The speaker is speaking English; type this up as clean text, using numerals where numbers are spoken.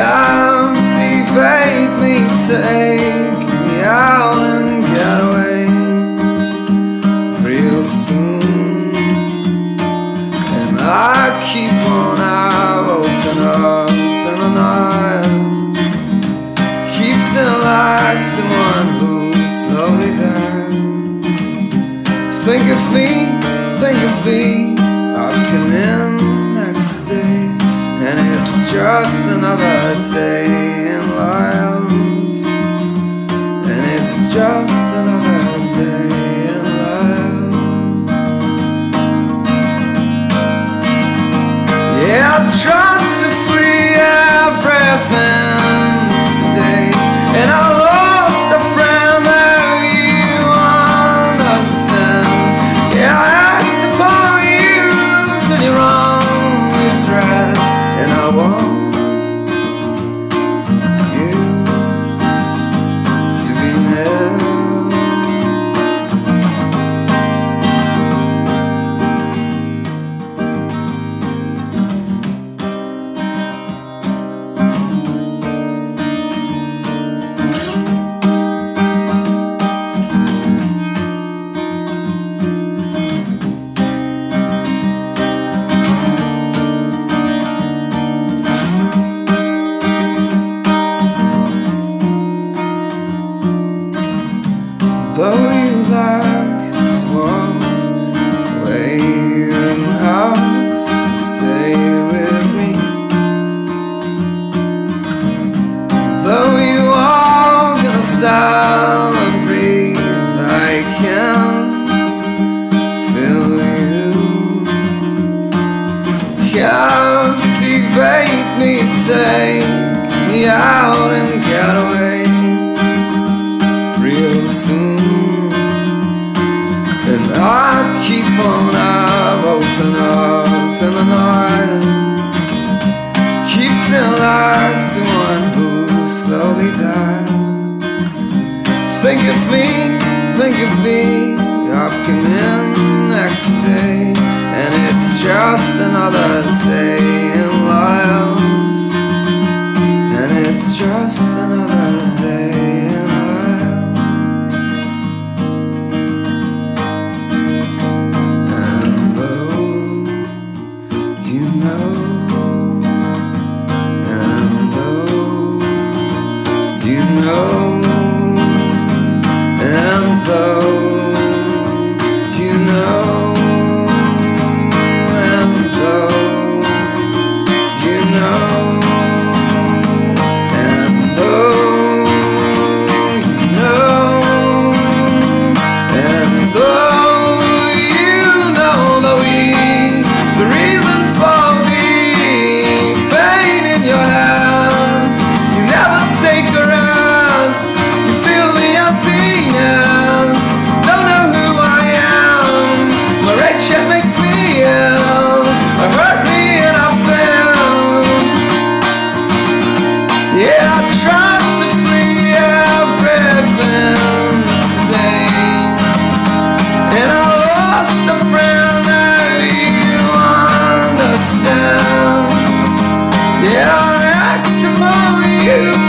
Captivate me, take me out and get away real soon. And I keep on out, open up in the night. Keeps it like someone who's slowly died. Think of me, I'll come in next day, and it's just another day in life. And it's just another day in life. Yeah, I tried to flee everything today, and I lost a friend that you understand. Yeah, I act upon you till you're on this thread, and I want you to be near. Though you like to walk away, you have to stay with me. Though you walk in a silent breathe, I can feel you. Captivate me, take me out and get away real soon. And I keep on up, open up in the night. Keeps it like someone who slowly died. Think of me, I'll come in next day, and it's just another day in life. And it's just another day in life. Yeah, I tried to flee everything today, and I lost a friend that you understand. Yeah, I act among you.